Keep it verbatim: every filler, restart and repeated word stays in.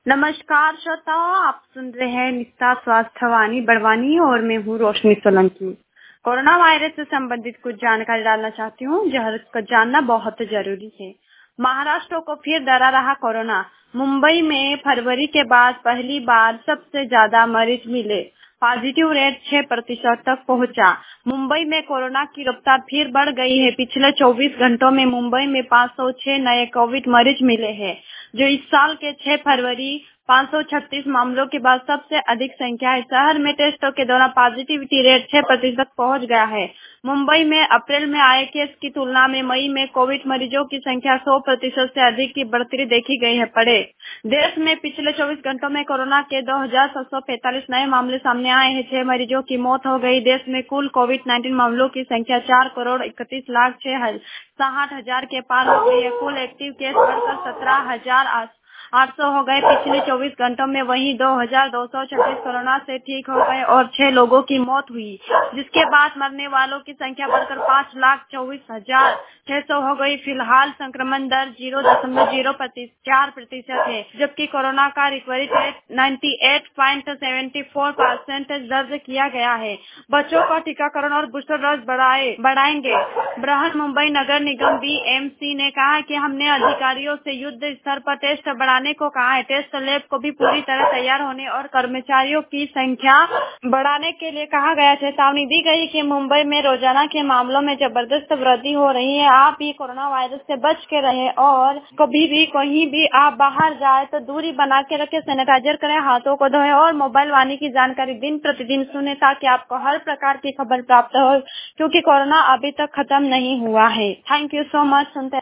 नमस्कार श्रोताओ, आप सुन रहे हैं निष्ठा स्वास्थ्य वाणी बड़वानी और मैं हूँ रोशनी सोलंकी। कोरोना वायरस से संबंधित कुछ जानकारी डालना चाहती हूँ जो जानना बहुत जरूरी है। महाराष्ट्र को फिर डरा रहा कोरोना। मुंबई में फरवरी के बाद पहली बार सबसे ज्यादा मरीज मिले। पॉजिटिव रेट छह प्रतिशत तक पहुंचा। मुंबई में कोरोना की रफ्तार फिर बढ़ गई है। पिछले चौबीस घंटों में मुंबई में पाँच सौ छह नए कोविड मरीज मिले हैं, जो इस साल के छह फरवरी पाँच सौ छत्तीस मामलों के बाद सबसे अधिक संख्या है। शहर में टेस्टों के दौरान पॉजिटिविटी रेट छह प्रतिशत पहुंच गया है। मुंबई में अप्रैल में आए केस की तुलना में मई में कोविड मरीजों की संख्या सौ प्रतिशत से अधिक की बढ़ोतरी देखी गई है। पड़े देश में पिछले चौबीस घंटों में कोरोना के दो हजार सात सौ पैंतालीस नए मामले सामने आए हैं। छह मरीजों की मौत हो गई। देश में कुल कोविड नाइन्टीन मामलों की संख्या चार करोड़ इकतीस लाख छह साठ हजार के पार हो गई है। कुल एक्टिव केस बढ़कर सत्रह हजार आठ सौ हो गए पिछले चौबीस घंटों में। वहीं दो हजार दो सौ छत्तीस कोरोना से ठीक हो गए और छह लोगों की मौत हुई, जिसके बाद मरने वालों की संख्या बढ़कर पाँच लाख चौबीस हजार छह सौ हो गई। फिलहाल संक्रमण दर जीरो दशमलव जीरो चार प्रतिशत है, जबकि कोरोना का रिकवरी रेट अट्ठानवे पॉइंट सात चार परसेंट दर्ज किया गया है। बच्चों का टीकाकरण और बूस्टर डोज बढ़ाए बढ़ाएंगे। बृहन मुंबई नगर निगम बी एम सी ने कहा कि हमने अधिकारियों से युद्ध स्तर पर टेस्ट बढ़ाने को कहा है। टेस्ट लैब को भी पूरी तरह तैयार होने और कर्मचारियों की संख्या बढ़ाने के लिए कहा गया। चेतावनी दी गई कि मुंबई में रोजाना के मामलों में जबरदस्त वृद्धि हो रही है। आप भी कोरोना वायरस से बच के रहें और कभी भी कहीं भी आप बाहर जाए तो दूरी बना के रखें, सैनिटाइजर करें, हाथों को धोएं और मोबाइल वाणी की जानकारी दिन प्रतिदिन सुने ताकि आपको हर प्रकार की खबर प्राप्त हो, क्योंकि कोरोना अभी तक खत्म नहीं हुआ है। Thank you so much. सुनते